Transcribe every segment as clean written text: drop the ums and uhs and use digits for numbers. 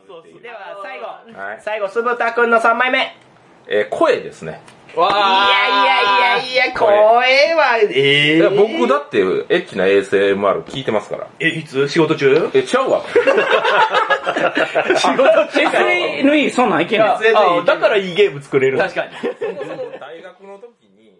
では最後、酢豚くんの3枚目。 声ですね。 いや、声は、 僕だってエッチな ASMR 聞いてますから。 いつ仕事中？ ちゃうわ。 仕事中 SNE そんなんいけない。 だからいいゲーム作れる。 確かに。 大学の時に、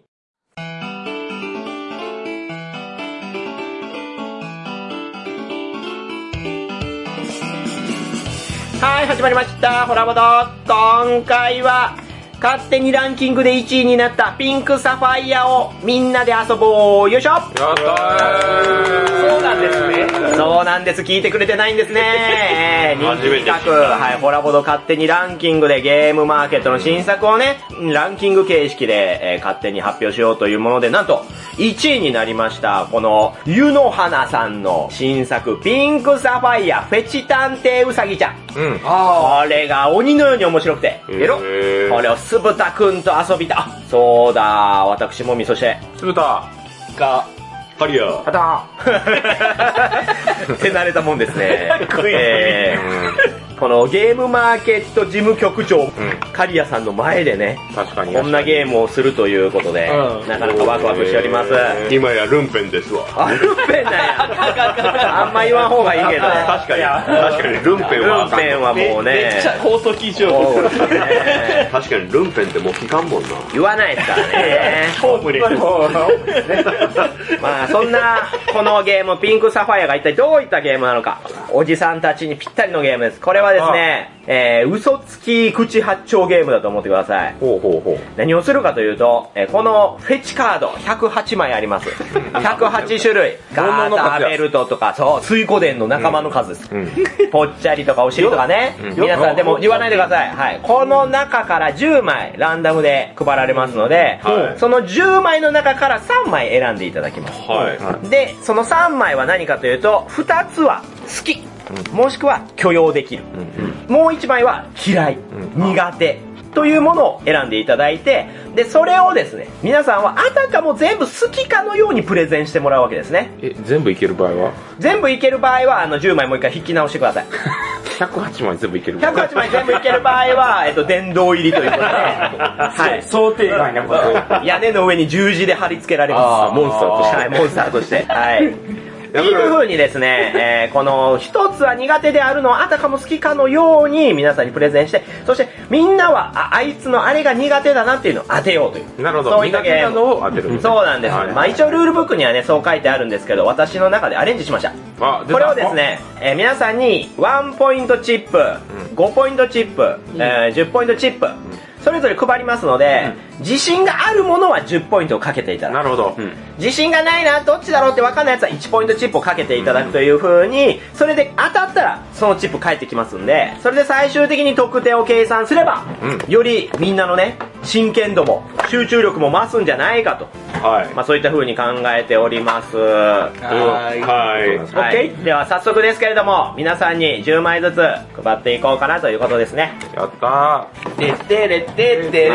はい、始まりました。ホラボド。今回は、勝手にランキングで1位になったピンクサファイアをみんなで遊ぼう。よいしょ。 やったー。 そうなんですね。そうなんです。聞いてくれてないんですね。人気企画。はい、ホラボド勝手にランキングでゲームマーケットの新作をね、ランキング形式で、勝手に発表しようというもので、なんと、1位になりました。この、湯の花さんの新作、ピンクサファイアフェチ探偵ウサギちゃん。これが鬼のように面白くて、これを酢豚くんと遊びた。あ、そうだ、私もみそして。 酢豚が、ハリアー。はたー。手慣れたもんですね。このゲームマーケット事務局長、カリアさんの前でね、 確かにこんなゲームをするということで、なかなかワクワクしております。 今やルンペンですわ。 あ、ルンペンなんや。あんま言わん方がいいけど。 確かにルンペンはあかん。 ルンペンはもうね、 めっちゃ放送禁止用語。 確かにルンペンってもう聞かんもんな。 言わないですからね。 ホームレス。 まあそんなこのゲームピンクサファイアが一体どういったゲームなのか、おじさんたちにぴったりのゲームです。これはですね、嘘つき口八丁ゲームだと思ってください。何をするかというと、このフェチカード108枚あります。108種類。ガーターベルトとか、そう、水湖伝の仲間の数です。ぽっちゃりとかお尻とかね。皆さんでも言わないでください。はい。この中から10枚ランダムで配られますので、その10枚の中から3枚選んでいただきます。で、その3枚は何かというと、2つは好き。もしくは許容できる。もう1枚は嫌い、苦手というものを選んでいただいて、でそれをですね、皆さんはあたかも全部好きかのようにプレゼンしてもらうわけですね。 全部いける場合は全部いける場合は10枚もう一回引き直してください。 108枚全部いける 108枚全部いける場合は、殿堂入りということで、はい、 想定外なこと。 屋根の上に十字で貼り付けられます。モンスターとして。はい、モンスターとして。はい。っていう風にですね、この一つは苦手であるのをあたかも好きかのように皆さんにプレゼンして、そしてみんなはあいつのあれが苦手だなっていうのを当てようという。 なるほど。 そういったゲームを当てる。 そうなんです。まあ一応ルールブックにはね、そう書いてあるんですけど、私の中でアレンジしました。これをですね、皆さんに1ポイントチップ、5ポイントチップ、10ポイントチップ、それぞれ配りますので、自信があるものは10ポイントをかけていただく。 なるほど。 自信がないな、どっちだろうって分かんないやつは1ポイントチップをかけていただくという風に、それで当たったらそのチップ返ってきますんで、それで最終的に得点を計算すれば、よりみんなのね、真剣度も集中力も増すんじゃないかと。まあそういった風に考えております。はい。OK？ では早速ですけれども、皆さんに10枚ずつ配っていこうかなということですね。 やったー。 てってれってってれって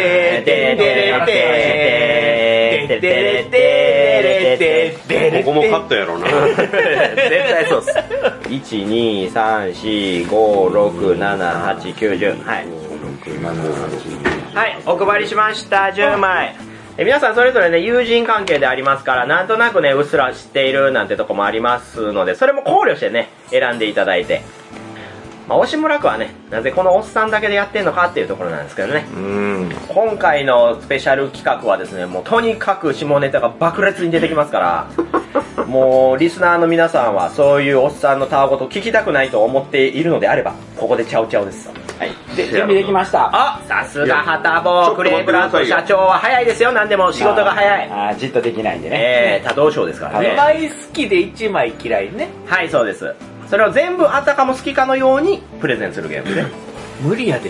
ここもカットやろな。 絶対そうっす。1、2、3、4、5、6、7、8、9、10。はい。はい、お配りしました。10枚。皆さんそれぞれね、友人関係でありますから、なんとなくね、うっすら知っているなんてとこもありますので、それも考慮してね、選んでいただいて。まあ、押村区はね、なぜこのおっさんだけでやってんのかっていうところなんですけどね。今回のスペシャル企画はですね、もうとにかく下ネタが爆裂に出てきますから、もうリスナーの皆さんはそういうおっさんのたわごと聞きたくないと思っているのであれば、ここでチャウチャウです。はい。 で、準備できました。 あ、さすがハタボー、クレープラント社長は早いですよ、何でも仕事が早い。 じっとできないんでね。 多動症ですからね。 2枚好きで1枚嫌いね。 はい、そうです。それを全部あたかも好きかのようにプレゼンするゲームね。 無理やで。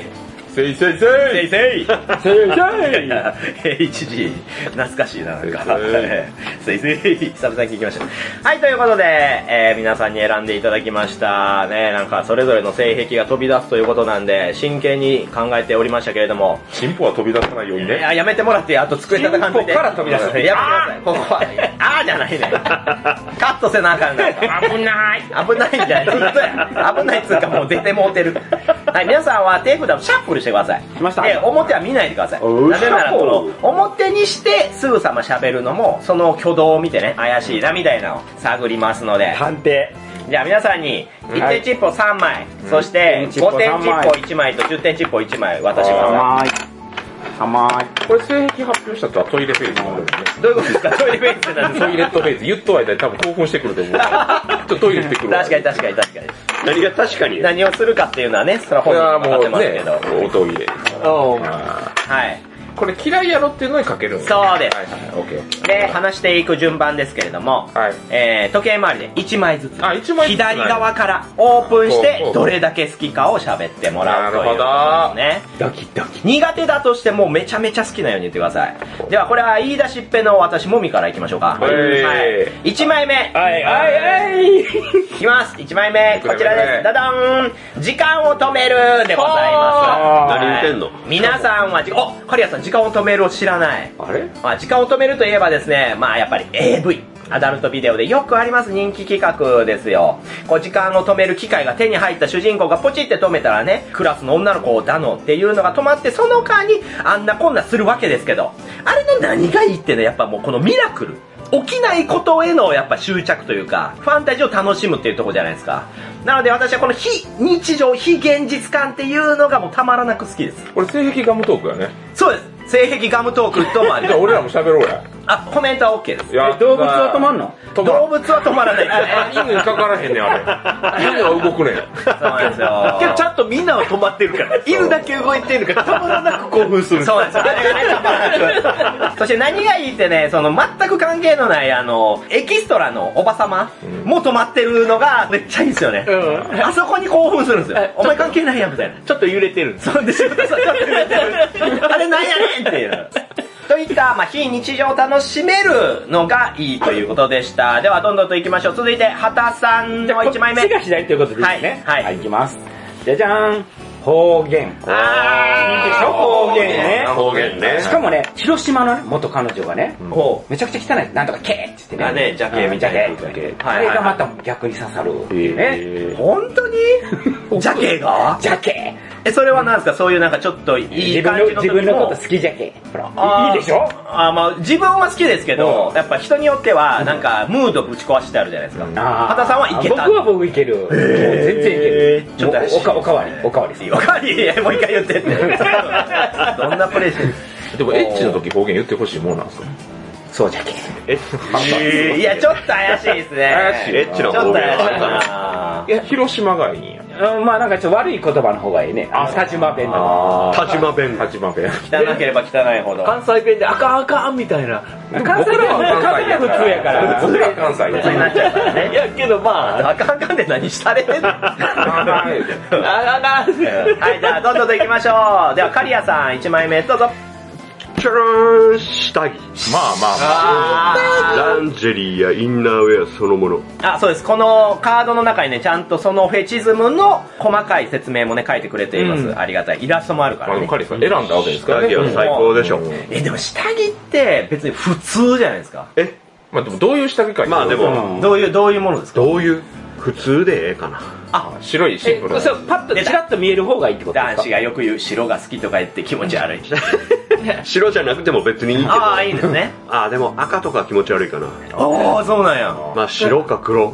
せいせいせいせいせいせいせい HG 懐かしいな、なんかせいせい久々に聞きました。はい、ということで、皆さんに選んでいただきましたね。なんかそれぞれの性癖が飛び出すということなんで真剣に考えておりましたけれども、 チンポは飛び出さないようにね。 いや、やめてもらって、あと机叩かんといて。 チンポから飛び出す。 やめてください。ここはあーじゃないね。カットせなあかんから危ない危ないんじゃない、ずっとや危ないっつうかもう出てもうてる。はい、皆さんは手札をシャッフルしてください。 しました。 で、表は見ないでください。なぜなら、この、表にしてすぐさま喋るのも、その挙動を見てね、怪しいなみたいなのを探りますので。 判定。 じゃあ皆さんに、1点チップを3枚、そして5点チップを1枚と10点チップを1枚渡してください。 これ性癖発表した後はトイレフェイズもあるんですね。 どういうことですか？トイレフェイズって何ですか？ トイレットフェイズ。言っとはいたら多分興奮してくると思う。ちょっとトイレしてくるわ。 確かに確かに確かに。 何が確かに何をするかっていうのはね、それはこれは本人にもう分かってますけど。 ね、おトイレ。 はい。 これ嫌いやろっていうのにかけるんですそうです。 はいはい、オッケー。 で、話していく順番ですけれども、 はい時計回りで1枚ずつ。 あ、1枚ずつ。 左側からオープンしてほうほうどれだけ好きかを喋ってもらうということですね。 ドキドキ。 苦手だとしてもめちゃめちゃ好きなように言ってください。ではこれは言い出しっぺの私もみからいきましょうか。はい。1枚目。 はいはいはい。 いきます。1枚目。こちらです。ダダーン。時間を止めるでございます。 何言ってんの？ 皆さんは、カリアさん時間を止めるを知らない。 あれ？ まあ、時間を止めるといえばですね、まあやっぱり AV。アダルトビデオでよくあります人気企画ですよ。こう時間を止める機械が手に入った主人公がポチって止めたらね、クラスの女の子だのっていうのが止まって、その間にあんなこんなするわけですけど、あれの何がいいってね、やっぱもうこのミラクル。起きないことへのやっぱ執着というか、ファンタジーを楽しむっていうところじゃないですか。なので私はこの非日常、非現実感っていうのがもうたまらなく好きです。 これ性癖ガムトークやね。 そうです。性癖ガムトークともありじゃあ俺らも喋ろうや。 あ、コメントは OK です。 いや動物は止まんの？ 動物は止まらないですね。 犬にかからへんねん、あれ。犬は動くねん。 そうなんですよ。 けどちゃんとみんなは止まってるから、犬だけ動いてるからたまらなく興奮する。 そうなんですよ。あれがね、たまらなく。そして何がいいってね、その全く関係のないエキストラのおばさまも止まってるのがめっちゃいいんですよね。あそこに興奮するんですよ。お前関係ないやんみたいな。 ちょっと揺れてるんです。 そうです。ちょっと揺れてる。あれなんやねんっていう。といった、まあ、非日常を楽しめるのがいいということでした。では、どんどんと行きましょう。続いて、畑さんの1枚目。 こっちが左ということでいいですね。 はい。 はい、いきます。じゃじゃーん。方言。いいでしょ、方言ね。 方言ね。 しかもね、広島のね、元彼女がね、めちゃくちゃ汚い。なんとかケーって言ってね。 あね、ジャケみたいな。 あれがまた逆に刺さるっていうね。 本当にジャケがジャケ。 それは何ですか？そういうなんかちょっといい感じの時も自分のこと好きじゃけ。ほら。いいでしょ？ まあ自分は好きですけど、やっぱ人によってはなんかムードぶち壊してあるじゃないですか。畑さんはいけた。 僕いける。全然いける。 ちょっとおかわりですよ。 おかわりもう一回言ってって。どんなプレイしてる？ でもエッチの時方言言ってほしいもんなんですか？ そうじゃけ。 いや、ちょっと怪しいですね。 怪しい。 エッチの方言。 いや、広島がいいんや。 まあなんかちょっと悪い言葉の方がいいね。立場弁の。 立場弁。 立場弁。 汚ければ汚いほど。 関西弁であかんあかんみたいな。 関西弁は普通やから。 僕ら関西普通になっちゃうからね。 いやけどまあ、 あかんで何したれんの？ はい 、じゃあどんどんと行きましょう。ではカリアさん1枚目どうぞ。 チャラーン下着。 まあ。 ランジェリーやインナーウェアそのもの。 あ、そうです。このカードの中にね、ちゃんとそのフェチズムの細かい説明もね、書いてくれています。ありがたい。イラストもあるからね。 カリさん選んだわけですからね。 下着は最高でしょ。 でも下着って別に普通じゃないですか。 まあでもどういう下着か。 まあでも、 どういうものですか？ どういう普通でええかな。 白いシンプルな。 そう、パッとチラッと見える方がいいってことですか？ 男子がよく言う白が好きとか言って気持ち悪い。 白じゃなくても別にいいけど。 ああ、いいですね。 でも赤とか気持ち悪いかな。 ああ、そうなんや。 まあ白か黒。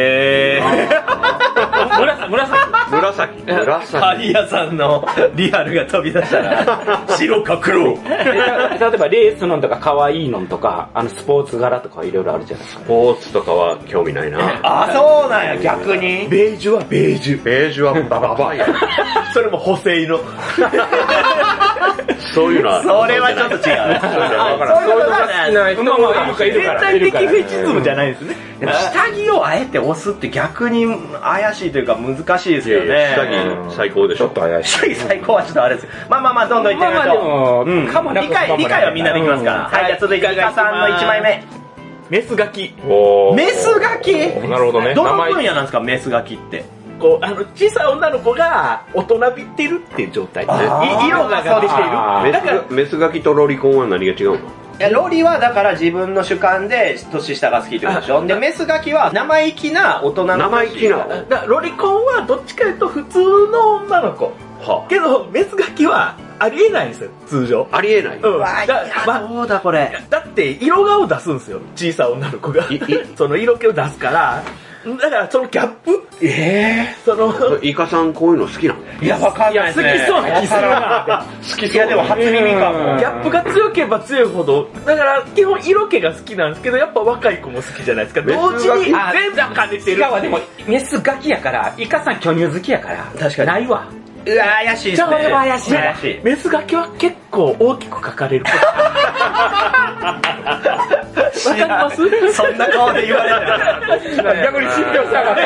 紫。 カリアさんのリアルが飛び出したら、白か黒。 例えばレースのとか可愛いのとか、スポーツ柄とかいろいろあるじゃないですか。 スポーツとかは興味ないな。 そうなんや、逆に。 ベージュはベージュ。ベージュはバババや。 それも補正の。 そういうのは。 それはちょっと違う。そういうことが好きな人も全体的フェチズムじゃないですね。 下着をあえて押すって逆に怪しいというか難しいですよね。 下着最高でしょ。 ちょっと怪しい。 下着最高はちょっとあれですよ。まあ、どんどんいってみましょう。理解はみんなできますから。はい、じゃあ続いてイカさんの1枚目。 メスガキ。 メスガキ？ なるほどね。 どの分野なんですか、メスガキって。 こう、小さい女の子が大人びってるっていう状態。色が出てる。 だからメスガキとロリコンは何が違うの？ いや、ロリはだから自分の主観で年下が好きってことでしょ。で、メスガキは生意気な大人の生意気な。 ロリコンはどっちかというと普通の女の子。けど、メスガキはありえないんですよ、通常。 ありえない。 どうだこれ。 だって色顔を出すんですよ、小さい女の子が。その色気を出すから、だからそのギャップイカさんこういうの好きなの？ いや、わかんないですね。 好きそうな気するな。 好きそう。いや、でも初耳かも。 ギャップが強ければ強いほど、だから基本色気が好きなんですけど、やっぱ若い子も好きじゃないですか。同時に全部兼ねてる。 でも、メスガキやから、イカさん巨乳好きやから、 確かに。 ないわ。 うわ、怪しいですね。 それは怪しい。 メスガキは結構大きく書かれる。わかります？ そんな顔で言われてる。 逆に信憑しなかった。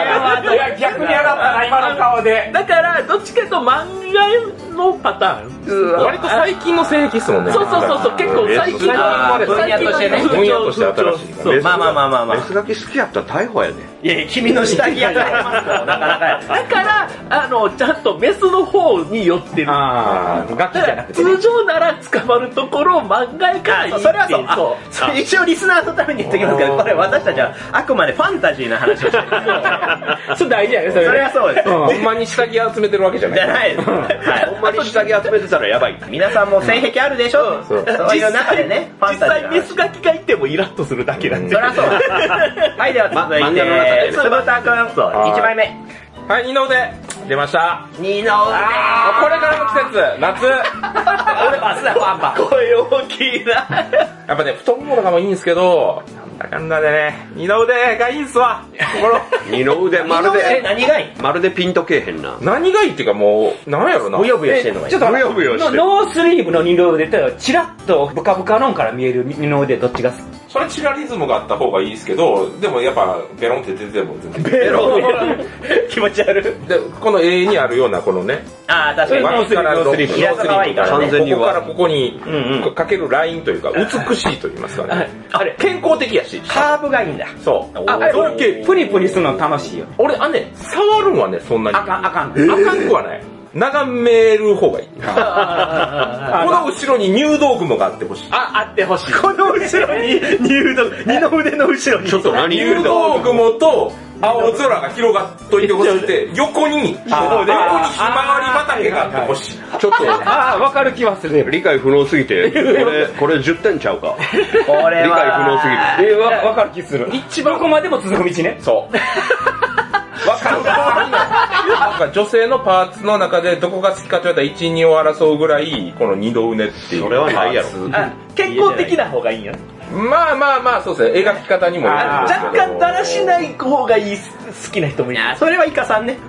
いや、逆に上がったな、今の顔で。 だから、どっちかというと漫画のパターン。 割と最近の性癖っすもんね。 そう、結構最近の分野としてね。分野として新しいから。 まあ。 メスガキ好きやったら逮捕やね。 いや、君の下着やりますよ、なかなか。 だから、ちゃんとメスの方に寄ってる。 ガキじゃなくて。 通常なら捕まるところを漫画から言って。 それはそう。一応リスナーのために言っておきますけど、これ私たちはあくまでファンタジーな話をしてる。 それ大事やね、それ。 それはそうです。 ほんまに下着集めてるわけじゃない。 じゃないです。 ほんまに下着集めてたらやばい。 皆さんも性癖あるでしょ？そういう中でね、 実際メスガキがいてもイラッとするだけなんで。 そりゃそう。はい、では続いて、つぶたくん、1枚目。 はい、二の腕。出ました。 二の腕。 これからの季節、夏。 俺バスだ、パンパン。 声大きいな。 やっぱね、太ももとかもいいんですけど、なんだかんだでね、二の腕がいいんすわ。 二の腕、まるで、 何がいい？ まるでピンとけえへんな。 何がいいっていうかもう、なんやろな。 ブヨブヨしてんのがいい。 ちょっとブヨブヨしてる。 ノースリーブの二の腕と、チラッとブカブカのんから見える二の腕どっちが好き？ それチラリズムがあった方がいいですけど、でもやっぱベロンって出ても全然。 ベロン気持ち悪い。 で、この絵にあるようなこのね、 確かに。 脇からノースリーブ。 イラスト可愛いからね。 完全にここからここにかけるラインというか、美しいと言いますかね。あれ、健康的やし。 カーブがいいんだ。 そう。 あれ、プニプニするの楽しいよ。 俺、触るんはね、そんなに。 あかん。 あかんくはない。眺める方がいい。この後ろに入道雲があってほしい。 あってほしい。 この後ろに二の腕の後ろに。 ちょっと何入道雲と青空が広がっといてほしくて、横にひまわり畑があってほしい。 ちょっと、 わかる気はする。 理解不能すぎて、これ10点ちゃうか。 これは。 理解不能すぎて。 わかる気する。一番どこまでも続く道ね。 そう。わかるなんか女性のパーツの中でどこが好きかと言われたら1、2を争うぐらい、この二度うねっていう。 それはないやろ。 健康的な方がいいんや。 まあ、そうですね。描き方にもよるんですけど。 若干だらしない方がいい、好きな人もいる。 それはイカさんね。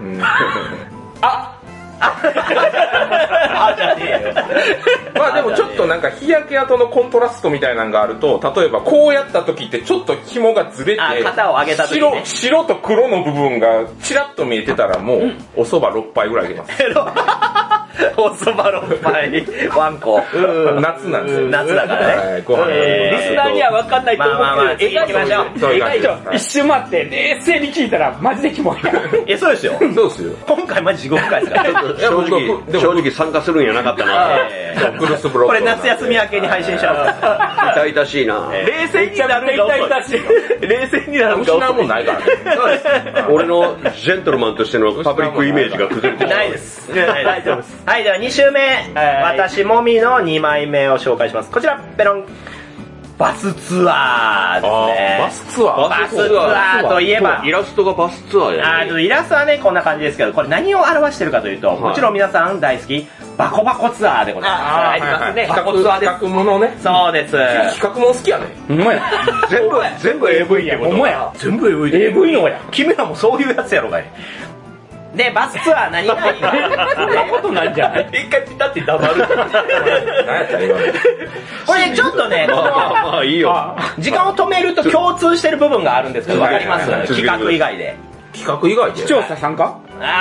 じゃねえよ。 まあでもちょっとなんか日焼け跡のコントラストみたいなのがあると、例えばこうやった時ってちょっと紐がずれて、 肩を上げた時ね。 白と黒の部分がチラッと見えてたらもうお蕎麦6杯ぐらいあげます。 お蕎麦6杯にワンコ。 夏なんですよ。 夏だからね。 ご飯リスナーには分かんないと思うけど、 行きましょう。 一瞬待って、冷静に聞いたらマジでキモいやん。 いや、そうですよ。 そうですよ。 今回マジ地獄回ですから。 正直参加するんやなかったな。 クルスブロック。 これ夏休み明けに配信しちゃう。 痛々しいな。 冷静になるんが遅い。冷静になるんが遅い。 失うもんないからね。 俺のジェントルマンとしてのパブリックイメージが崩れてないです。大丈夫です。はい、では2週目。私もみの2枚目を紹介します。こちら、ペロン。バスツアーですね。 バスツアーバスツアーといえば。 イラストがバスツアーやね。 イラストはね、こんな感じですけど、これ何を表してるかというと、もちろん皆さん大好き、バコバコツアーでございます。 ありますね。 バコツアーです。 企画ものね。 そうです。 企画も好きやね。 ほんまや。 全部 AV や。 ほんまや。 全部 AV のや。 君らもそういうやつやろがい。 で、バスツアー何がいいか。 そんなことないんじゃない？ 一回ピタって黙る。 何やった今の。 これちょっとね、 まあいいよ。 時間を止めると共通してる部分があるんですけど、わかります？企画以外で。 企画以外で視聴者参加？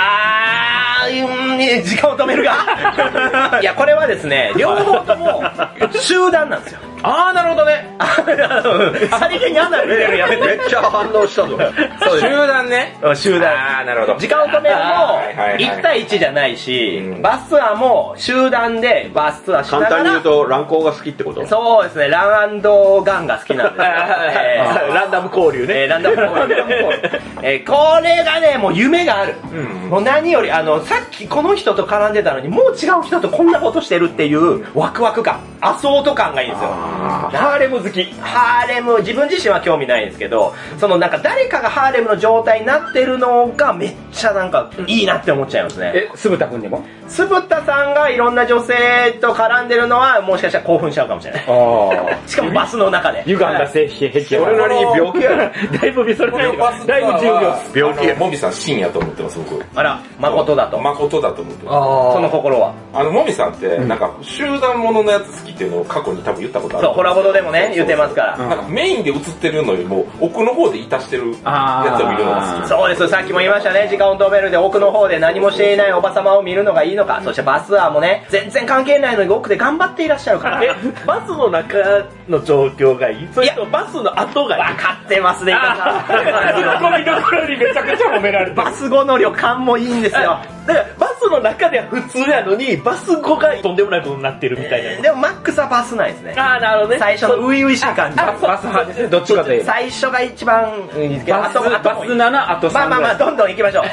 時間を止めるが。いや、これはですね、両方とも集団なんですよ。 あー、なるほどね。 さりげにアナル入れるのやめて。 めっちゃ反応したぞ。 集団ね。 集団。 あー、なるほど。 時間を止めるはいも1対1じゃないし、 うんバスツアーも集団でバスツアーしながら。 簡単に言うと、乱行が好きってこと？ そうですね、ランガンが好きなんです。 ランダム交流ね。 ランダム交流。これがね、もう夢がある。もう何より、さっきこの人と絡んでたのに、もう違う人とこんなことしてるっていうワクワク感、アソート感がいいんですよ。ハーレム好き。ハーレム、自分自身は興味ないんですけど、そのなんか誰かがハーレムの状態になってるのがめっちゃなんかいいなって思っちゃいますね。 酢豚くんでも？ 酢豚さんがいろんな女性と絡んでるのはもしかしたら興奮しちゃうかもしれない。しかもバスの中で。 歪んだ性癖それなりに病気やろ。 だいぶそれなりにだいぶ重要。 病気。モビさん真やと思ってます、僕。 あら、誠だと。 誠だと思ってます。 その心は。 モビさんって、なんか、集団もののやつ好きっていうのを過去に多分言ったことある。 そう、コラボドでもね、言ってますから。 なんかメインで映ってるのよりも、奥の方でいたしてるやつを見るのが好き。 そうです、さっきも言いましたね、時間を止めるで奥の方で何もしていないおばさまを見るのがいいのか、そしてバスツアーもね、全然関係ないのに奥で頑張っていらっしゃるから。 バスの中の状況がいい？それとバスの後がいい？ 分かってますね、 ツッコミどころにめちゃくちゃ褒められてる。 バス後の旅館もいいんですよ。 だからバスの中では普通やのに、バス後がとんでもないことになってるみたいな。 でもマックスはバスないですね。 ああ、なるほどね。 最初の初々しい感じ。 バス派ですね、どっちかというと。 最初が一番いいですけど、 バス7、あと3。 まあ、どんどん行きましょう。はい。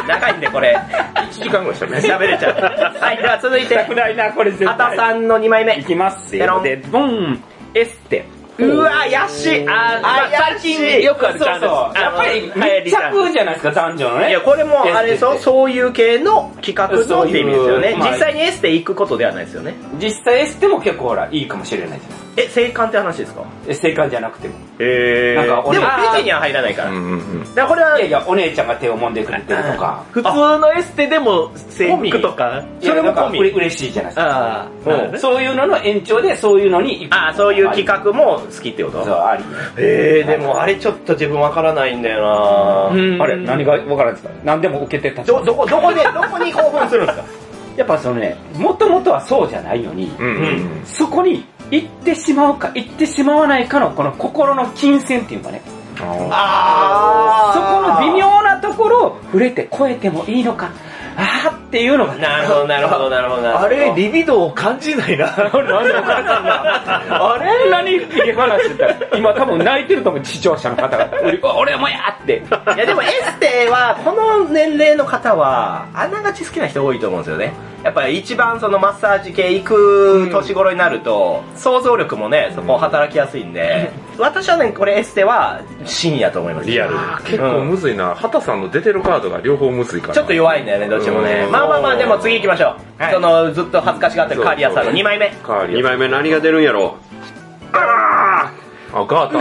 長いんでこれ。 1時間ぐらいしたね。 喋れちゃう。はい、では続いて、 したくないな、これ絶対。 畑さんの2枚目。 いきますペロン。 よ。で、ボン、エステ。 うわ、やし。 最近よくあるジャンル。 そうそう。やっぱり密着じゃないですか、男女のね。 いや、これもあれでしょ、そういう系の企画のって意味ですよね。 まあ実際にエステ行くことではないですよね。 実際エステも結構ほら、いいかもしれないじゃないですか。 性感って話ですか？ 正解じゃなくても。 なんかでもペチには入らないから。だからこれは、 いやいや、お姉ちゃんが手を揉んでくれてるとか。 普通のエステでも制服とか。 それも嬉しいじゃないですか。そういうのの延長でそういうのに。 そういう企画も好きってこと？ そう、あり。 でもあれちょっと自分わからないんだよな。 あれ、何がわからないですか？何でも受けてた。 どこに興奮するんですか？ やっぱそのね、もともとはそうじゃないのに、そこに行ってしまうか行ってしまわないかのこの心の金銭っていうかね。そこの微妙なところを触れて超えてもいいのか、っていうのが。 なるほど。 あれ、リビドーを感じないな。 なんでお母さんが、あれ何いい話してたら、今多分泣いてると思う、視聴者の方が。俺もやって。 いやでもエステは、この年齢の方は、あながち好きな人多いと思うんですよね。やっぱり一番そのマッサージ系行く年頃になると、想像力もね、そこ働きやすいんで、私はね、これエステは深夜と思います。 リアル。結構むずいな。畑さんの出てるカードが両方むずいから。 ちょっと弱いんだよね、どっちもね。まあ、でも次行きましょう。その、ずっと恥ずかしがってるカーリアさんの2枚目。 2枚目何が出るんやろ？ ガーター。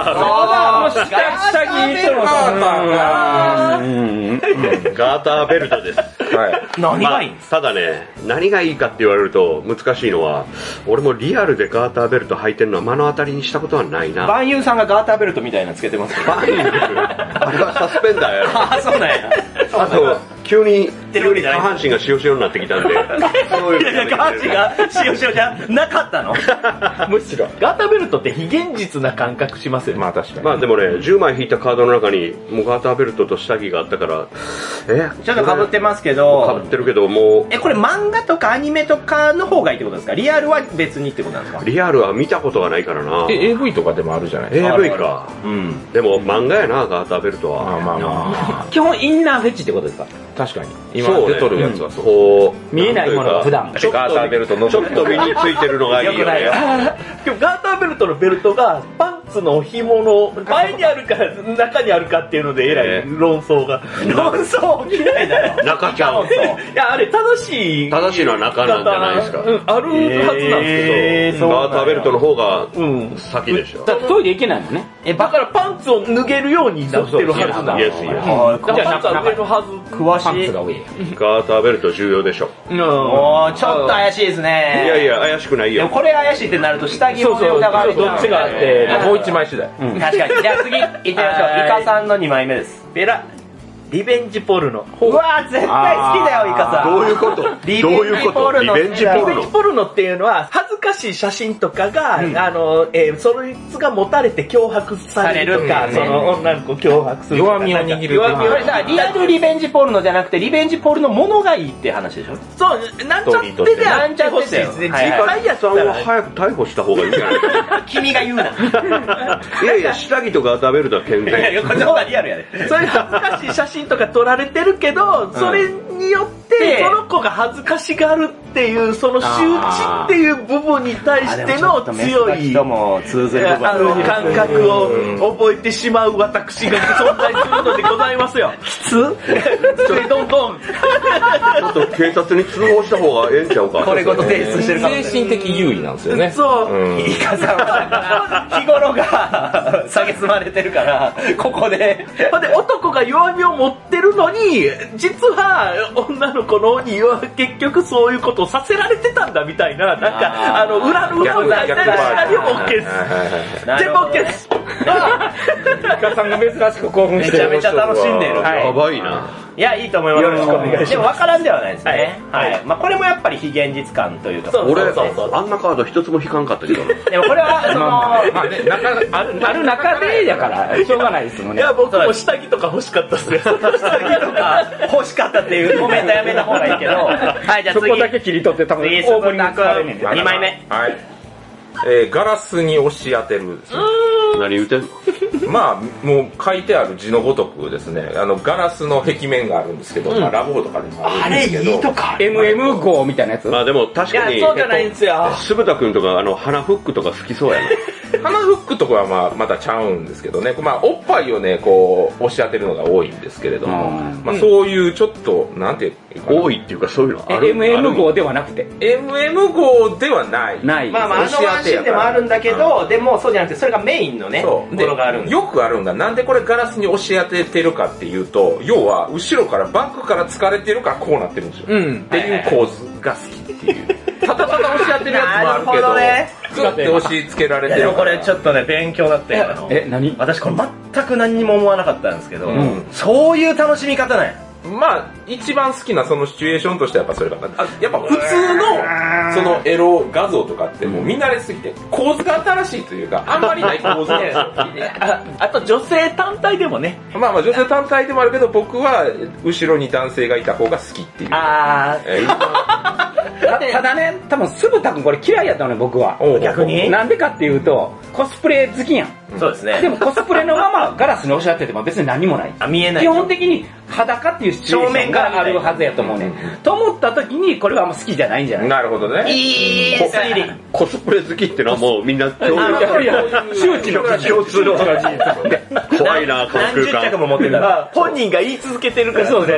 下着とのガーターベルトです。 何がいいんですか？ ただね、何がいいかって言われると難しいのは、俺もリアルでガーターベルト履いてるのは目の当たりにしたことはないな。 バンユーさんがガーターベルトみたいなのつけてますけど。 バンユーあれはサスペンダーやろ。 そうなんや。 あと、急に下半身が塩々になってきたんで。 いや、下半身が塩々じゃなかったの？ むしろ。ガーターベルトって非現実な感覚しますよね。 まあ確かに。 まあでもね、10枚引いたカードの中に、もうガーターベルトと下着があったから、 ちょっと被ってますけど。 被ってるけど、もう。 これ漫画とかアニメとかの方がいいってことですか？リアルは別にってことなんですか？ リアルは見たことがないからな。 AV とかでもあるじゃないですか。 AV か。でも漫画やな、ガーターベルトは。 まあ。 基本インナーフェチってことですか？ 確かに。今出とるやつはそう。 こう、見えないものが普段。 ガーターベルトの。 ちょっと身についてるのがいいよね。 でもガーターベルトのベルトがパンツの紐の前にあるか中にあるかっていうのでえらい論争が。 論争嫌いだよ。 中ちゃん。 いや、あれ正しいのは中なんじゃないですか。 あるはずなんですけど。 ガーターベルトの方が先でしょ。 だってトイレ行けないもんね。 だからパンツを脱げるようになってるはずなんですよ。 イエス。 じゃあパンツは脱げるはず。 詳しパンツが上や。 ガーターベルト重要でしょ。 もうちょっと怪しいですね。 いやいや、怪しくないよ。 でもこれ怪しいってなると下着も疑われてどっちがあってもう一枚次第。 確かに。じゃあ次行ってみましょう。イカさんの2枚目です。 リベンジポルノ。 うわー絶対好きだよ、イカさん。 どういうことどういうことリベンジポルノ。 リベンジポルノっていうのは、恥ずかしい写真とかが、そいつが持たれて脅迫されるとか、その女の子脅迫する。 弱みを握る。 弱みを。だからリアルリベンジポルノじゃなくて、リベンジポルノものがいいって話でしょ。 そう、なんちゃってであってほしいですね。 はい実際やったら。 早く逮捕した方がいいんじゃない君が言うな。 いやいや、下着とガーターベルトは健全。 いや、こっちの方がリアルやで。 そういう恥ずかしい写真とか撮られてるけど、それによってその子が恥ずかしがるっていうその周知っていう部分に対しての強い感覚を覚えてしまう私が存在するのでございますよ。きつどんどんちょっと警察に通報した方がええんちゃうか。 これごと提出してるかも。 精神的優位なんですよね。 そう。 イカさんは日頃が蔑まれてるからここで男が弱みを持ってるのに実は女の子のには結局そういうことをさせられてたんだみたいな、なんか裏の裏を出したりしたりも OK です。全部 OK です。 イカさんが珍しく興奮してる。 めちゃめちゃ楽しんでる。 やばいな。 いや、いいと思います。 よろしくお願いします。 でも分からんではないですね。 はい。 まあこれもやっぱり非現実感というか。 俺、あんなカード一つも引かんかったけどな。 でもこれは、 まあね、 ある中でだから、しょうがないですもんね。 いや、僕も下着とか欲しかったっすよ。 下着とか欲しかったっていうコメントやめた方がいいけど。はい、じゃあ次。 そこだけ切り取って多分次、 オープニング使われねんで。 2枚目。 はい。ガラスに押し当てるですね。 何言うてんのまあ、もう書いてある字のごとくですね、ガラスの壁面があるんですけど、まあラボとかでもあるんですけど。 あれいいとか。 MM 号みたいなやつ。 まあでも確かに、 そうじゃないんですよ。 鈴田くんとか鼻フックとか好きそうやな。 鼻フックとかはまたちゃうんですけどね、まあおっぱいをね、こう、押し当てるのが多いんですけれども、まあそういうちょっと、なんていうかな。 多いっていうかそういうのある。 MM 号ではなくて。 MM 号ではない。 ない。 まあまあ、ワンシーンでもあるんだけど、でもそうじゃなくて、それがメインのね、 そう。 ものがあるんです。 よくあるんだ。なんでこれガラスに押し当ててるかっていうと、要は、後ろからバックから疲れてるからこうなってるんですよ。っていう構図が好きっていう。ただただ押し当てるやつもあるけど、 なるほどね、 ずっと押し付けられてる。 でもこれちょっとね、勉強だったよ。 何？ 私これ全く何にも思わなかったんですけど、そういう楽しみ方なんや。 まあ、一番好きなそのシチュエーションとしてはやっぱそれかな。やっぱ普通のそのエロ画像とかってもう見慣れすぎて構図が新しいというか、あんまりない構図なんですよ。 あと女性単体でもね。 まあまあ女性単体でもあるけど、僕は後ろに男性がいた方が好きっていう。 ただね、多分酢豚くんこれ嫌いやったのね、僕は。 逆になんでかっていうと、コスプレ好きやん。 そうですね。 でもコスプレのままガラスに押し当てても別に何もない。 見えない。 基本的に裸っていうシチュエーションがあるはずやと思うね。と思った時にこれはあんま好きじゃないんじゃない？ なるほどね。 いい推理。 コスプレ好きってのはもうみんな共周知の共通の怖いな、この何十空間。 着も持ってたら。 本人が言い続けてるから。 そう。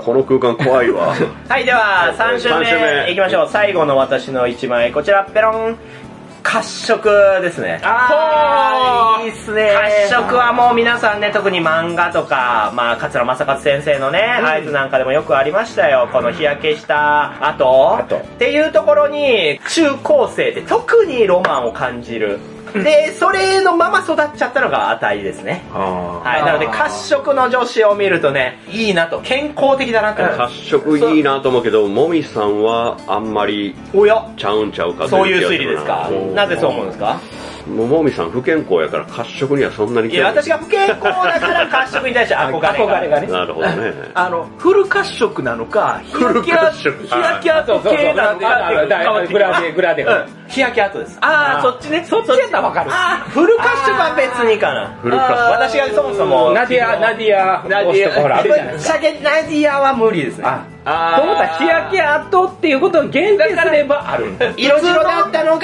この空間怖いわ。 はい、では3週目いきましょう。最後の私の1枚、こちらペロン。褐色ですね。いいっすね。褐色はもう皆さんね、特に漫画とか、まあ桂正和先生のね、合図なんかでもよくありましたよ。この日焼けした後っていうところに、中高生って特にロマンを感じる。で、それのまま育っちゃったのが値ですね。はい。なので、褐色の女子を見るとね、いいなと、健康的だなと。 褐色いいなと思うけど、もみさんはあんまりちゃうんちゃうかとそういう推理ですか？なぜそう思うんですか？ もみさん不健康やから褐色にはそんなにいや、私が不健康だから褐色に対して憧れがね。 なるほどね。 フル褐色なのか、日焼け跡系なのか、 グラデが。 日焼け跡です。 そっちね。 そっちやったらわかる。 フル褐色は別にかな。私がそもそも。 ナディア推しとかほらあるじゃないですか。 ナディアは無理ですね。 と思ったら日焼け跡っていうことを限定すればある。 色白だったのが、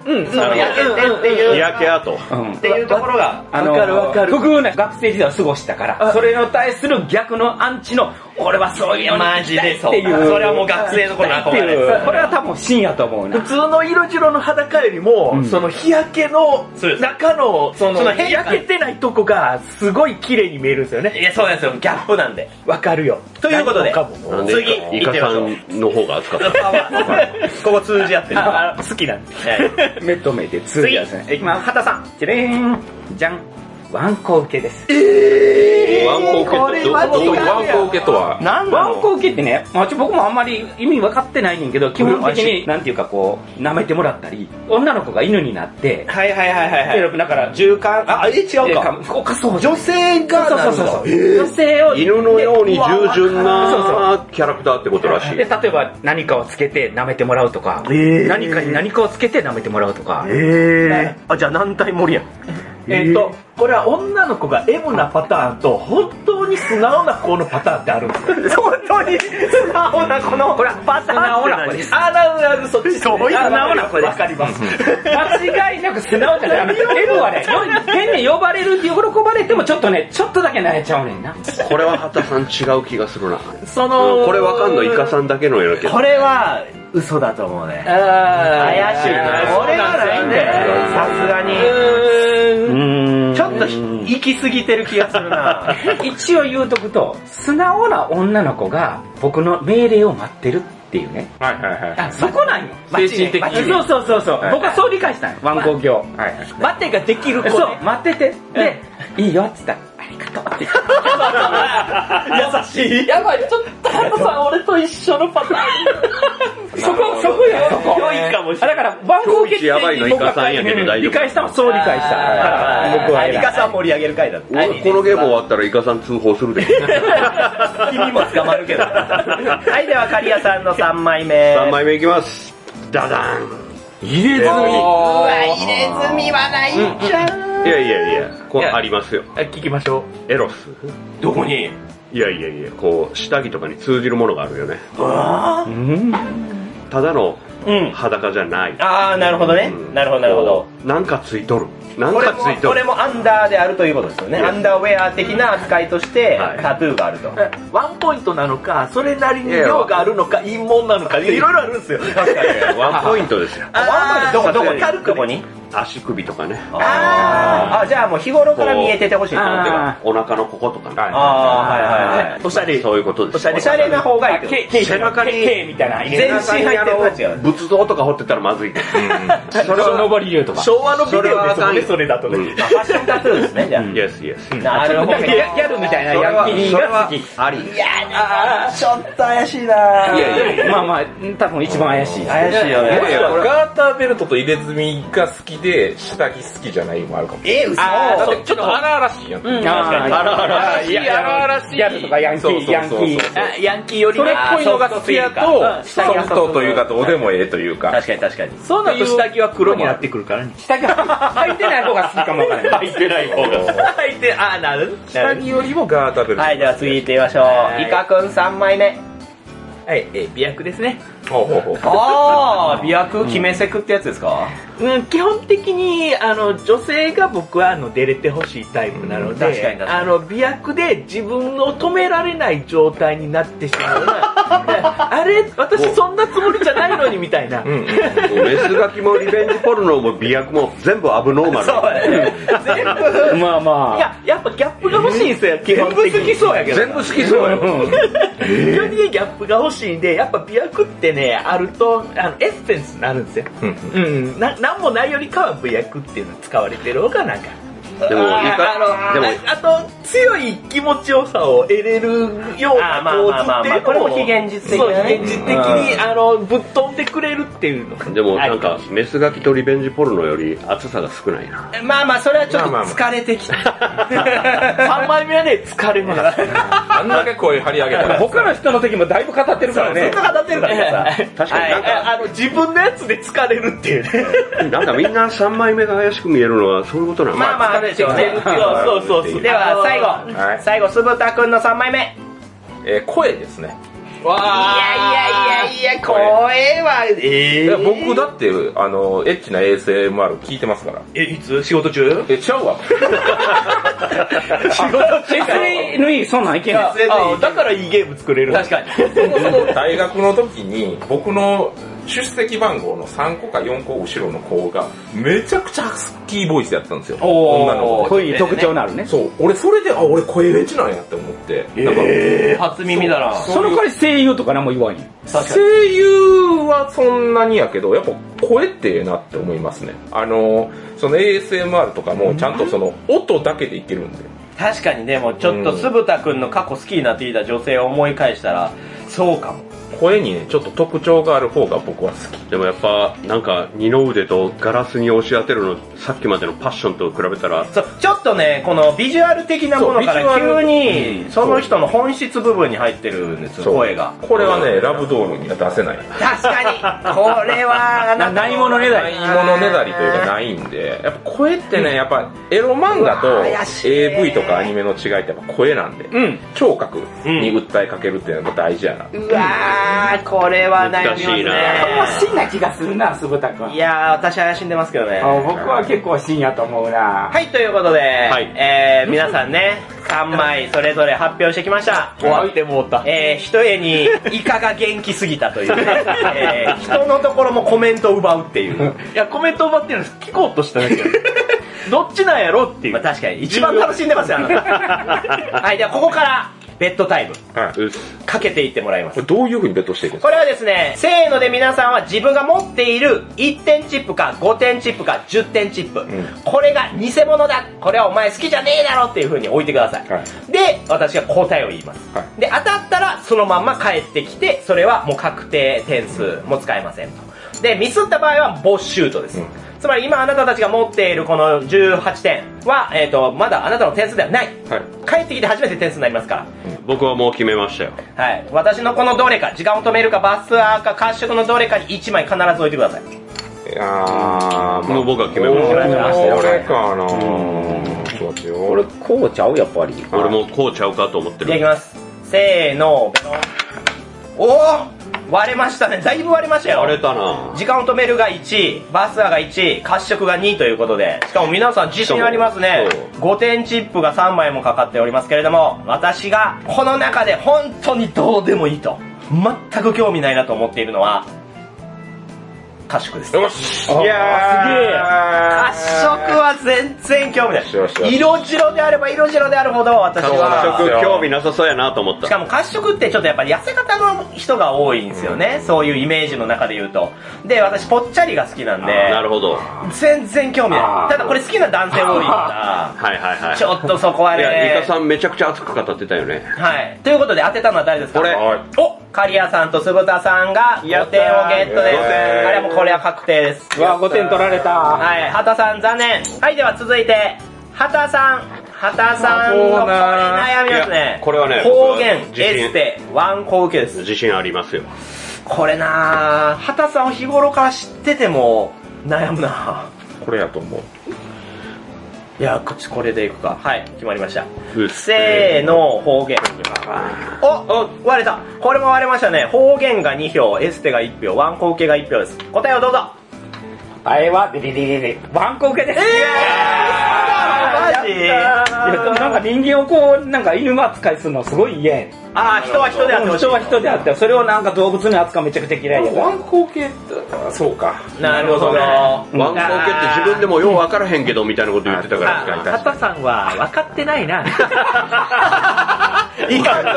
その焼けてっていう。 日焼け跡。 っていうところが。 わかる。不遇な学生時代を過ごしたから、それに対する逆のアンチの、俺はそういうのに行きたいっていう。 それはもう学生の頃の憧れ。 これは多分真やと思うな。 普通の色白の裸よりも、その日焼けの中の、その焼けてないとこがすごい綺麗に見えるんですよね。 いや、そうなんですよ。ギャップなんで。 わかるよ。 ということで、 次、イカさんの方が熱かった。 ここ通じ合ってる。 好きなんで。 目と目で通じ合ってね。いきます。畑さん。じゃれーん。じゃん。ワンコ受けです。 ワンコ受けワンコ受けとはワンコ受けってね、僕もあんまり意味分かってないねんけど、基本的に、なんていうかこう、舐めてもらったり、女の子が犬になって、 はい。 だから、 違うか。女性が、 そう。女性を、 犬のように従順なキャラクターってことらしい。 で、例えば何かをつけて舐めてもらうとか、何かに何かをつけて舐めてもらうとか。 じゃあ軟体盛りやん。 これは女の子が M なパターンと本当に素直な子のパターンってあるんですよ。 本当に素直な子のこれはパターン素直な子です。 なるそっち。 そういう素直な子です。 わかります。 間違いなく素直じゃない。M はね、変に呼ばれるって喜ばれてもちょっとだけ慣れちゃうねんな。 これは畑さん違う気がするな。 これわかんのイカさんだけのやるけど。 これは嘘だと思うね。怪しいな。これはないんだよ。さすがに。ちょっと行き過ぎてる気がするな。 一応言うとくと、素直な女の子が僕の命令を待ってるっていうね。そこなんよ。 精神的に。 そう。僕はそう理解したんよ。ワンコ業。 待てができる子。 そう、待ってて。で、いいよって言ったら、ありがとうって。 優しい。やばい、ちょっと畑さん俺と一緒のパターン。 そこよ、そこ。 良いかもしれない。 だから、ワンコ受けってやばいのイカさんやけど大丈夫。 理解したのそう理解した。僕はイカさん盛り上げる回だ。このゲーム終わったらイカさん通報するで。 君も捕まるけど。はい、では刈谷さんの3枚目。 3枚目いきます。ダダン。 入れ墨。入れ墨はないんじゃん。 いや、これありますよ。 聞きましょう。エロス。 どこに？ いや、こう、下着とかに通じるものがあるよね。ただの裸じゃない。 なるほどね。なるほど。 なんかついとる。 これもアンダーであるということですよね。アンダーウェア的な扱いとしてタトゥーがあると。 ワンポイントなのか、それなりに量があるのか、陰謀なのか、いろいろあるんですよ。 確かに。ワンポイントですよ。 ワンポイントどこに？ 足首とかね。 じゃあもう日頃から見えててほしい。 お腹のこことかね。 おしゃれ。 そういうことです。 おしゃれな方がいい。 背中に、みたいな。 全身入ってるやつ。 仏像とか彫ってたらまずい。 それは上り竜とか。 昭和のビデオですもんね、それだとね。 ファッションタトゥーですね、じゃあ。 Yes。 なるほど。 ギャルみたいなヤンキーが好き。 あり。 いやちょっと怪しいな。 まあ、多分一番怪しい。 怪しいよね。 ガーターベルトと入れ墨が好きで、下着好きじゃないもあるかも。 嘘。 だってちょっと荒々しいやん。 荒々しい。ギャルとかヤンキー。 ヤンキーよりそれっぽいのが好きやと、ソフトというかどうでもええというか。 確かに。 そうなると下着は黒になってくるからね。 下着履いてない方が好きかもわからない。 履いてない方が。 履いて、なる。 下着よりもガーターベルト。 はい、では次行ってみましょう。イカくん3枚目。 はい、美薬ですね。 美薬決めセクってやつですか？ 基本的に女性が僕は出れてほしいタイプなので、美薬で自分を止められない状態になってしまうあれ私そんなつもりじゃないのにみたいな。 メスガキもリベンジポルノも美薬も全部アブノーマル。 全部まあやっぱギャップが欲しいんですよ。基本的に全部好きそうやけど。 全部好きそうや。 基本的にギャップが欲しいんで、やっぱ美薬ってねあるとエッセンスになるんですよ。なんもないよりかは美薬っていうの使われてる方がなんか。 でもあと強い気持ちよさを得れるような構図っていうのも、 これも非現実的なね。非現実的にぶっ飛んでくれるっていうの。 でもなんかメスガキとリベンジポルノより熱さが少ないな。 まあそれはちょっと疲れてきた。 3枚目はね疲れます。 あんだけ声張り上げたら他の人の時もだいぶ語ってるからね。 ずっと語ってるからさ。 確かになんか自分のやつで疲れるっていうね。 なんかみんな3枚目が怪しく見えるのはそういうことなの。 まあでしょうね。そう。では最後、酢豚くんの3枚目。 声ですね。 いや、声は、 僕だって、エッチな ASMR 聞いてますから。 いつ仕事中ちゃうわ。 仕事中 SNE そんなんいけんの？ だからいいゲーム作れる。確かに。 大学の時に、僕の出席番号の3個か4個後ろの子が、めちゃくちゃハスキーボイスやったんですよ。女の子。 こういう特徴になるね。 そう。俺それで、俺声フェチなんやって思って。 初耳だな。 その代わり声優とか何も言わんよ。 声優はそんなにやけど、やっぱ声ってええなって思いますね。その ASMR とかもちゃんとその音だけでいけるんで。 確かにでもちょっと酢豚くんの過去好きになっていた女性を思い返したら、そうかも。 声にね、ちょっと特徴がある方が僕は好き。 でもやっぱ、なんか、二の腕とガラスに押し当てるの、さっきまでのパッションと比べたら。 そう、ちょっとね、このビジュアル的なものから急に、その人の本質部分に入ってるんですよ、声が。 これはね、ラブドールには出せない。 確かに、これは、 ないものねだり。 ないものねだりというかないんで、やっぱ声ってね、やっぱエロ漫画と AV とかアニメの違いってやっぱ声なんで、聴覚に訴えかけるっていうのが大事やな。 うわー、これは悩みますね。 怪しいな気がするな、酢豚くん。 いやー、私は怪しんでますけどね。 僕は結構真やと思うな。 はい、ということで、皆さんね、3枚それぞれ発表してきました。 終わってもうた。 一重にイカが元気すぎたというね、人のところもコメントを奪うっていう。 いや、コメント奪ってるんです。聞こうとしただけ。どっちなんやろっていう。 まあ確かに、一番楽しんでますよ、あなた。はい、ではここから、ベッドタイム。かけていってもらいます。 これどういう風にベッドしていくんですか？ これはですね、せーので皆さんは自分が持っている1点チップか5点チップか10点チップ。これが偽物だ。これはお前好きじゃねえだろっていう風に置いてください。で、私が答えを言います。で、当たったらそのまんま帰ってきて、それはもう確定点数も使えませんと。で、ミスった場合はボッシュートです。つまり今あなたたちが持っているこの18点は、まだあなたの点数ではない。帰ってきて初めて点数になりますから。 僕はもう決めましたよ。 はい。私のこのどれか、時間を止めるかバスツアーか褐色のどれかに1枚必ず置いてください。 いやもう僕は決めましたよ。 これかなぁ。 これこうちゃうやっぱり。 俺もこうちゃうかと思ってる。 じゃあいきます。せーの。おー割れましたね。だいぶ割れましたよ。 割れたな。 時間を止めるが1、バスツアーが1、褐色が2ということで、しかも皆さん自信ありますね。5点チップが3枚もかかっておりますけれども、私がこの中で本当にどうでもいいと、全く興味ないなと思っているのは、褐色です。 よし。 いやー、すげえ。褐色は全然興味ない。色白であれば色白であるほど私は。 褐色興味なさそうやなと思った。 しかも褐色ってちょっとやっぱり痩せ方の人が多いんですよね。そういうイメージの中で言うと。で、私ぽっちゃりが好きなんで。 なるほど。 全然興味ない。ただこれ好きな男性多いから。ちょっとそこはね。いや、イカさんめちゃくちゃ熱く語ってたよね。 はい。ということで当てたのは誰ですか？ これ。 お、カリアさんと酢豚さんが5点をゲットです。これは確定です。 うわ、5点取られた。 はい、畑さん残念。はい、では続いて、畑さんのこれ悩みますね。 これはね、 方言、エステ、ワンコ受けです。 自信ありますよ。 これなぁ、畑さんを日頃から知ってても悩むなこれやと思う。 いや、これでいくか。はい、決まりました。せーの、方言。お、割れた。これも割れましたね。方言が2票、エステが1票、ワンコ受けが1票です。答えをどうぞ。 答えは、ワンコ受けです。 マジ？ いや、でもなんか人間をこう、なんか犬扱いするのすごい嫌や。 ああ、人は人であってほしい。 人は人であって、それをなんか動物に扱うめちゃくちゃ嫌いやから。 ワンコ系って、そうか。 なるほど。 ワンコ系って自分でもよう分からへんけどみたいなこと言ってたから。 畑さんは分かってないな。 いかん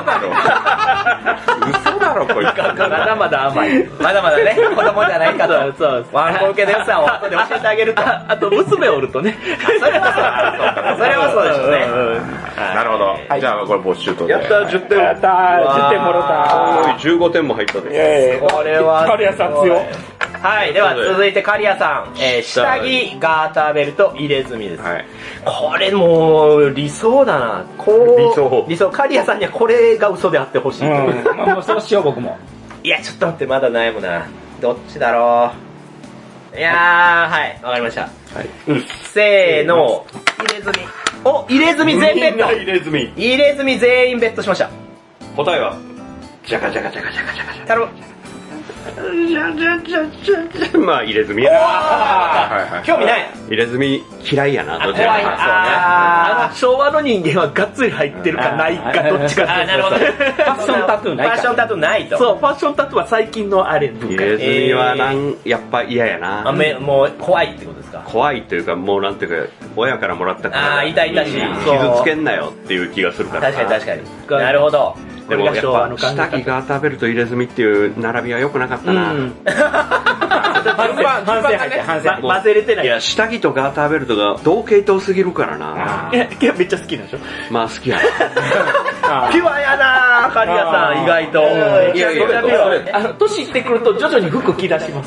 嘘だろこいつ。 まだまだ甘い。 まだまだね、子供じゃないかと。 そう。 ワンコ受けの良さを後で教えてあげると。 あと娘おるとね。 それはそうでしょうね。 なるほど。じゃあこれボッシュートで。 やった、10点。 やったー、10点もろた。 15点も入ったで。 これは。 カリアさん強。 はい、では続いてカリアさん。下着、ガーターベルト、入れ墨です。これもう理想だな。理想。カリアさんにはこれが嘘であってほしい。 もうそうしよう僕も。 いや、ちょっと待って、まだ悩むな。どっちだろう。いやー、はい、わかりました。せーの、入れ墨。お、入れ墨全ベッド。 入れ墨。 入れ墨全員ベッドしました。 答えはジャカジャカジャカジャカジャカジャカ。 頼む。 まあ入れ墨やな。 興味ない。 入れ墨嫌いやな。どち怖い。 昭和の人間はがっつり入ってるかないかどっちか。 なるほど。 ファッションタトゥーないか。 ファッションタトゥーないと。 そう、ファッションタトゥーは最近のあれ文化。 入れ墨はやっぱ嫌やな。 もう怖いってことですか？ 怖いというか、もうなんていうか、親からもらったから痛々しい。 傷つけんなよっていう気がするから。 確かに。なるほど。 でもやっぱ下着ガーターベルト入れ墨っていう並びは良くなかったな。 反省入って反省。 混ぜれてない。 いや、下着とガーターベルトが同系統すぎるからな。 いや、めっちゃ好きなんでしょ。 まあ好きやな。 ピュアやなカリアさん、意外と。 いや、 年いってくると徐々に服着出します。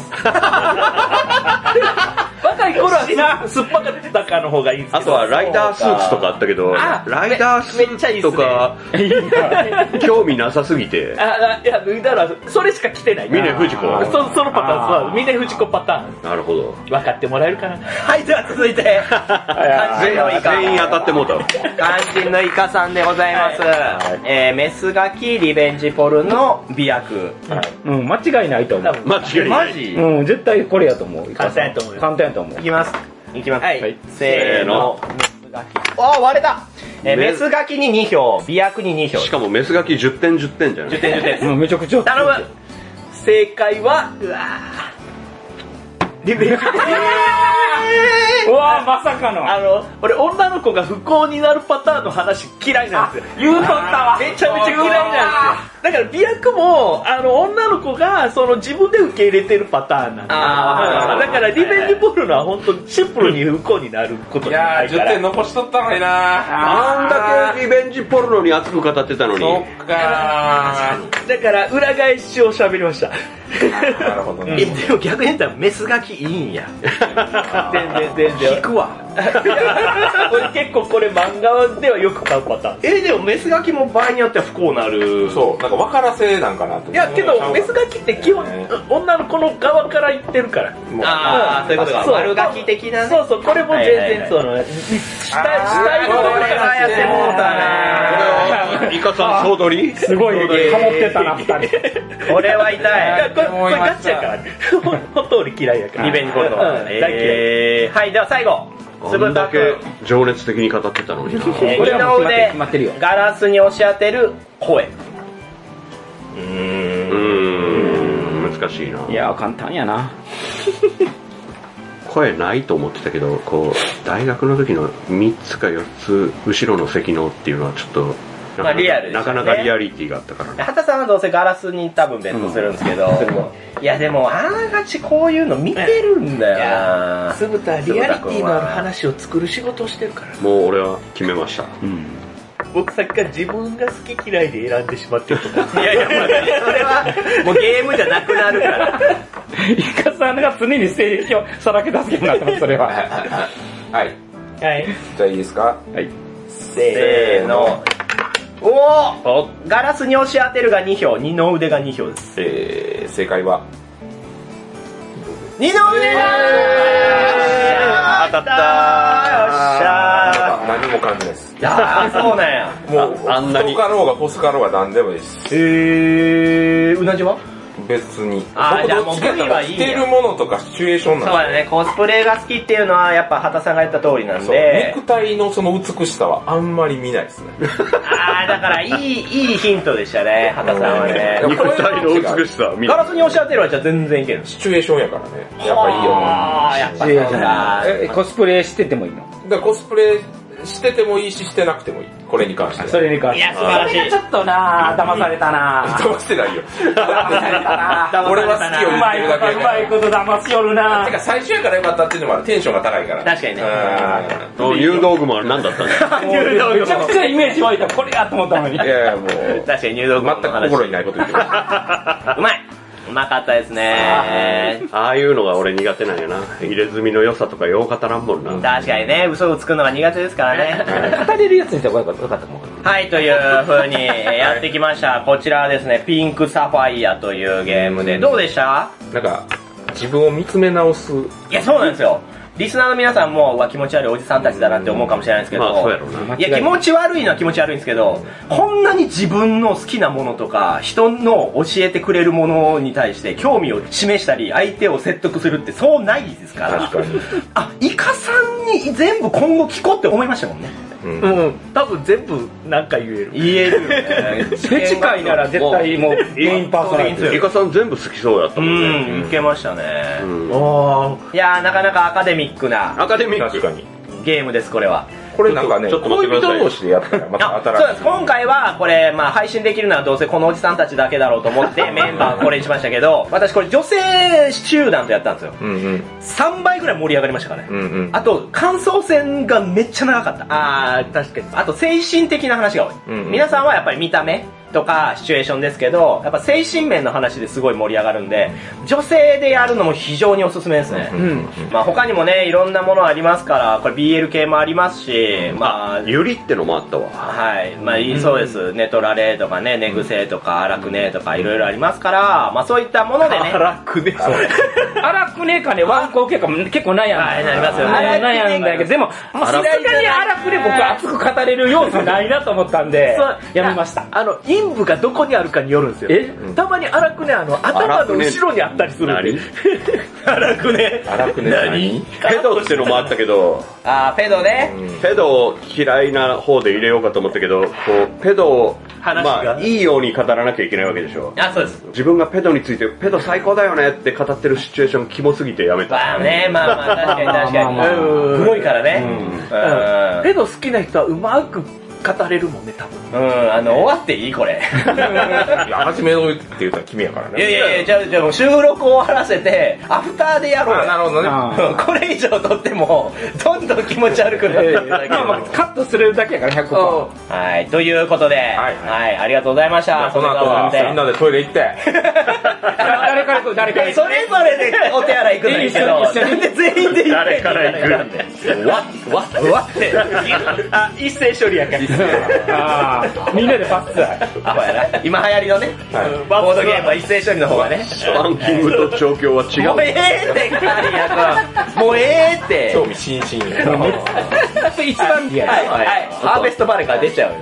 若い頃はすっぱかったかの方がいいですけど。 あとはライダースーツとかあったけど、ライダースーツとか、興味なさすぎて。 いや、脱いだら、それしか着てない。 峰不二子。 そのパターン、峰不二子パターン。 なるほど。 分かってもらえるかな。 はい、では続いて、肝心のイカ。 全員当たってもうたわ。 肝心のイカさんでございます。メスガキリベンジポルの美薬。 うん、間違いないと思う。 間違いない。 マジ？ うん、絶対これやと思う。 簡単やと思うよ。 簡単やと思う。 いきます。はい。 せーの。 メスガキ。割れた。メスガキに2票、美薬に2票。 しかもメスガキ10点10点じゃない？ 10点10点。 もうめちゃくちゃ。 頼む。 正解は、リベンジ。 うわまさかの。 俺女の子が不幸になるパターンの話嫌いなんですよ。 言うとったわ。 めちゃめちゃ嫌いなんですよ。だから美薬も、女の子が、自分で受け入れてるパターンなんですよ。だからリベンジボールのは本当にシンプルに不幸になることじゃないから。 10点残しとったのにな。 あんだけリベンジポルノに熱く語ってたのに。 そっかだから裏返しを喋りました。 なるほどね。 でも逆に言ったらメスガキいいんや。 全然。 引くわ。 俺結構これ漫画ではよく買うパターン。 でもメスガキも場合によっては不幸なる。 そう、なんか分からせなんかなと。 いやけどメスガキって基本女の子の側から言ってるから。 そういうことか。悪ガキ的なね。 そう、これも全然下色これはやってもうたイカさん総取りすごいハモってたな2人。 これは痛い。 これガチやからね。本当俺嫌いやから。 リベンジポルノ。 大嫌い。 はい、では最後。 こんだけ情熱的に語ってたのにな。 二の腕、ガラスに押し当てる声。 難しいな。 いや、簡単やな。 声ないと思ってたけど、大学の時の3つか4つ後ろの席のっていうのはちょっと、 リアルなかなかリアリティがあったからね。 畑さんはどうせガラスに多分ベットするんですけど、いやでもあながちこういうの見てるんだよな。 酢豚はリアリティのある話を作る仕事をしてるから。 もう俺は決めました。 僕さっきから自分が好き嫌いで選んでしまってると思う。 いや、それはもうゲームじゃなくなるから。 イカさんが常に性癖をさらけ出すようになってます、それは。 はい。じゃあいいですか？ はい。 せーの。ガラスに押し当てるが2票、二の腕が2票です。 正解は二の腕当たったよっしゃー。何も感じないです。 いやそうなんや。 もうあんなに太かろうが細かろうが何でもいいです。 うなじは別に。 僕どっちかっていうと着てるものとかシチュエーションなんで。 そうだね、コスプレが好きっていうのはやっぱ畑さんが言った通りなんで。 肉体のその美しさはあんまり見ないですね。 だからいいヒントでしたね、畑さんはね。 肉体の美しさ見ガラスに押し当てるはじゃあ全然いける。 シチュエーションやからね。やっぱいいよね。 やっぱそうだ。 コスプレしててもいいの？ だからコスプレしててもいいししてなくてもいい。これに関しては。 それに関しては。 いや、素晴らしい。 ちょっとな騙されたな騙してないよ。俺は好きを言ってるだけやから。 うまいこと騙しよるなてか最初やからよかったっていうのもある。テンションが高いから。 確かにね。 入道具も何だったんですか？ めちゃくちゃイメージ湧いた。これやと思ったのに。 いやもう。 確かに入道具全く心にないこと言ってる。 うまい。うまかったですね。 ああいうのが俺苦手なんやな。入れ墨の良さとかよう語らんもんな。 確かにね、嘘をつくのが苦手ですからね。 語れるやつにしてよかったもん。 はい、という風にやってきました。こちらはですね、ピンクサファイアというゲームで、どうでした？ なんか、自分を見つめ直す。 いや、そうなんですよ。 リスナーの皆さんも、気持ち悪いおじさんたちだなって思うかもしれないですけど、 まあそうやろうな。 いや、気持ち悪いのは気持ち悪いんですけど、こんなに自分の好きなものとか、人の教えてくれるものに対して興味を示したり、相手を説得するってそうないですから。 確かに。 あ、イカさんに全部今後聞こうって思いましたもんね。 多分全部なんか言えるよね。 手近いなら絶対もうメインパーソナリティ。 イカさん全部好きそうやったもんね。 いけましたね。いやー、なかなかアカデミックな確かにゲームです、これは。 これなんかね、恋人同士でやったらまた新しい。 そうです。今回はこれ、配信できるのはどうせこのおじさんたちだけだろうと思ってメンバーこれにしましたけど、私これ女性集団とやったんですよ。3倍ぐらい盛り上がりましたからね。あと、感想戦がめっちゃ長かった。 確かに。 あと、精神的な話が多い。皆さんはやっぱり見た目とかシチュエーションですけど、やっぱ精神面の話ですごい盛り上がるんで、女性でやるのも非常におすすめですね。他にもね、いろんなものありますから、これ BL 系もありますし、 ユリってのもあったわ。 はい。そうです。ネトラレとかね、ネグセとか、アラクネとかいろいろありますから、そういったものでね。 アラクネアラクネかね、ワンコ系かも結構悩んだ。 なりますよね。 悩んだけど、でも、さすがにアラクネ僕熱く語れる要素ないなと思ったんで、やめました。 陰部がどこにあるかによるんですよ。たまに荒くね、頭の後ろにあったりするんで。 荒くね。 何ペドってのもあったけど、 ペドね。 ペド嫌いな方で入れようかと思ったけど、ペドを、いいように語らなきゃいけないわけでしょ。 そうです。 自分がペドについて、ペド最高だよねって語ってるシチュエーションキモすぎてやめた。 確かに。黒いからね。 ペド好きな人はうまく語れるもんね、多分。 終わっていいこれ。 いや、始めろって言ったら君やからね。 いや、じゃあもう収録終わらせて、アフターでやろう。 なるほどね。 これ以上撮っても、どんどん気持ち悪くなってるだけ。 カットするだけやから100%。 はい、ということで、はい、ありがとうございました。 この後はみんなでトイレ行って。 誰から行く誰から行くそれぞれでお手洗い行くんですけど、なんで全員で誰から行くんで。 わって一斉処理やから。 みんなでパス。 今流行りのね、ボードゲームは一斉処理の方がね。 ランキングと調教は違う。 もうええってカリア君。もうええって。 興味津々。 一番リアル。 ハーベストバレーから出ちゃうよ。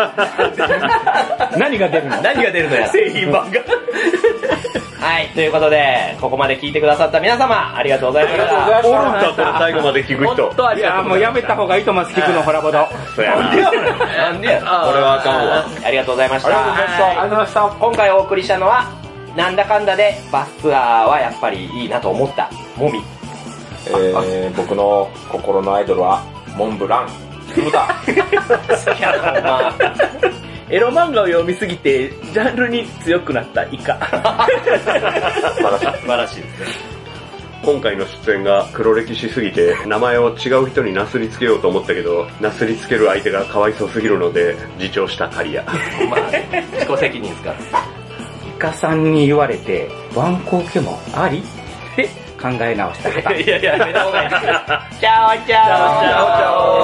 何が出るのや。製品版が。はい、ということで、ここまで聞いてくださった皆様、ありがとうございました。 おるんだったら最後まで聞く人。 いや、もうやめた方がいいと思います、聞くのホラボド。 なんでやこれはあかんわ。ありがとうございました。ありがとうございました。今回お送りしたのは、なんだかんだでバスツアーはやっぱりいいなと思ったもみ。 僕の心のアイドルはモンブラン。好きやな、まあ。 エロ漫画を読みすぎて、ジャンルに強くなったイカ。 素晴らしいですね。 今回の出演が黒歴史すぎて、名前を違う人になすりつけようと思ったけど、なすりつける相手がかわいそうすぎるので、自重したカリア。 自己責任ですから。 イカさんに言われて、ワンコ受けもありって考え直した方。 いや、やめた方がいいですよ。チャオチャオ。